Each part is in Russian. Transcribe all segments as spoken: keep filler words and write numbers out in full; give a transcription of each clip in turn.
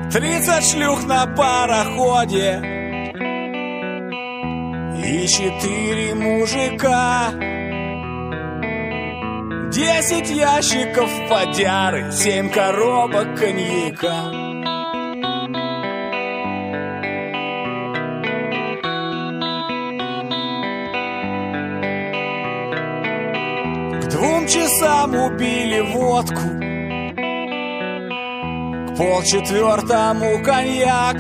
Тридцать шлюх на пароходе и четыре мужика, десять ящиков водяры, семь коробок коньяка. К двум часам убили водку, к полчетвертому коньяк.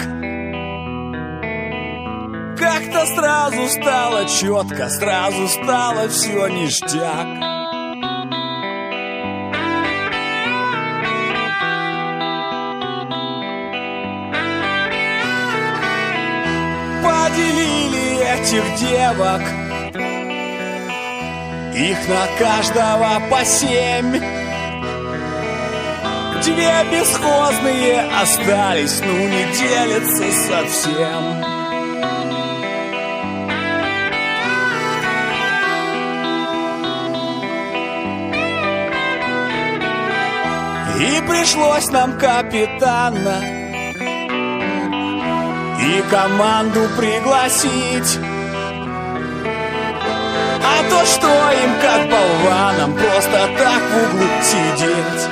Как-то сразу стало четко, сразу стало все ништяк. Поделили этих девок, их на каждого по семь. Две бесхозные остались, ну не делятся совсем. И пришлось нам капитана и команду пригласить, а то что им, как болванам, просто так в углу сидеть.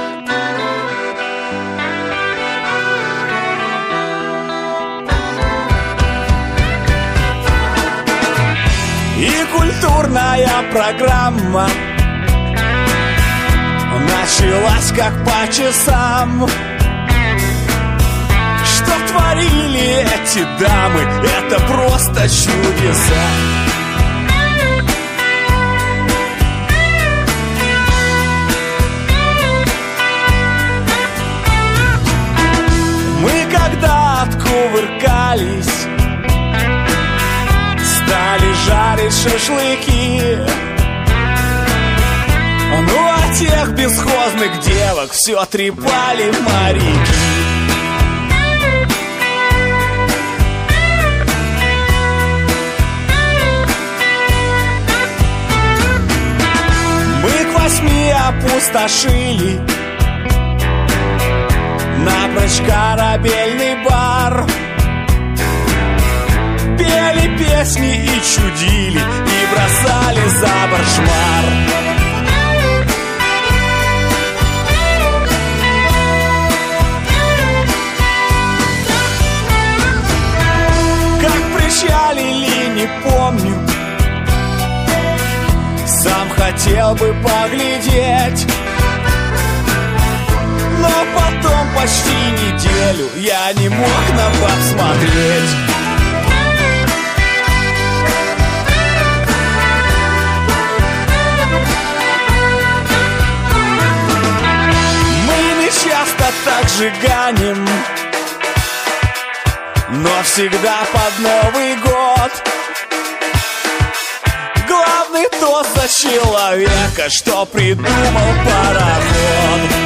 И культурная программа началась как по часам. Что творили эти дамы, это просто чудеса. Мы когда откувыркались, стали жарить шашлыки. Ну а тех бесхозных девок все трепали моряки. Мы к восьми опустошили напрочь корабельный бар. Пели песни и чудили, и бросали за борт шмар. Причалили, не помню, сам хотел бы поглядеть, но потом почти неделю я не мог на баб смотреть. Мы не часто так жиганем, но всегда под Новый год. Главный тост за человека, что придумал пароход.